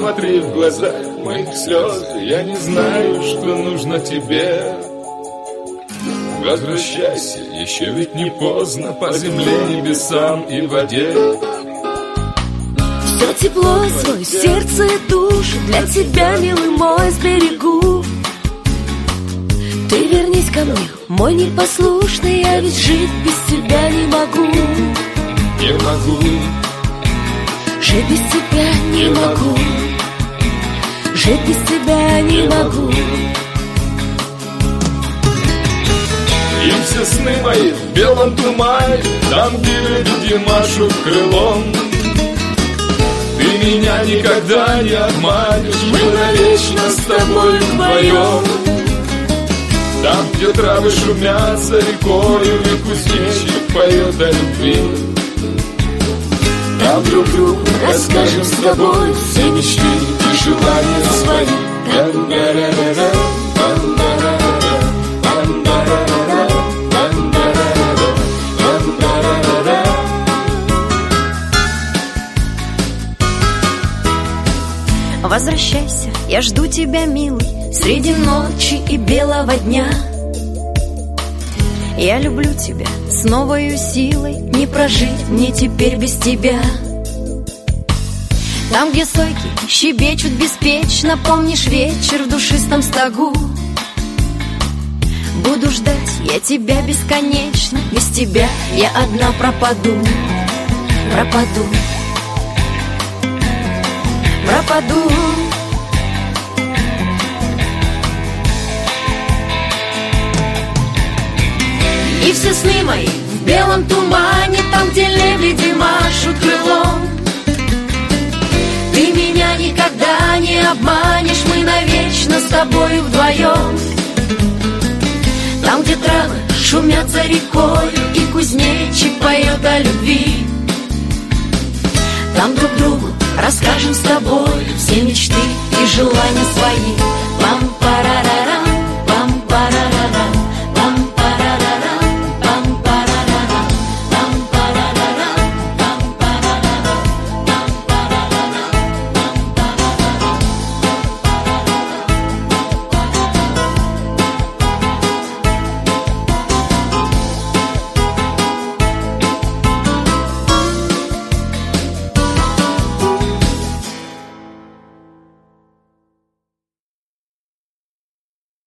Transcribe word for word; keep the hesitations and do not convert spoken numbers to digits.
Посмотри в глаза моих слез, я не знаю, что нужно тебе. Возвращайся, еще ведь не поздно, по земле, небесам и воде. Все тепло, свое сердце и душу для тебя, милый мой, сберегу. Ты вернись ко мне, мой непослушный, я ведь жить без тебя не могу. Не могу. Жить без тебя не могу. Жить без тебя не могу. И все сны мои в белом тумане, там, где люди машут крылом. Ты меня никогда не обманешь, мы навечно с тобой вдвоем. Там, где травы шумятся рекою, и кузнечик поет о любви. Там друг другу расскажем с тобой все мечты и желания свои. Возвращайся, я жду тебя, милый, среди ночи и белого дня. Я люблю тебя с новою силой, не прожить мне теперь без тебя. Там, где сойки щебечут беспечно, помнишь вечер в душистом стогу. Буду ждать я тебя бесконечно, без тебя я одна пропаду. Пропаду. Пропаду. И все сны мои в белом тумане, там, где лебеди машут крылом. Ты меня никогда не обманешь, мы навечно с тобой вдвоем. Там, где травы шумятся рекой, и кузнечик поет о любви. Там друг другу расскажем с тобой все мечты и желания свои. Пам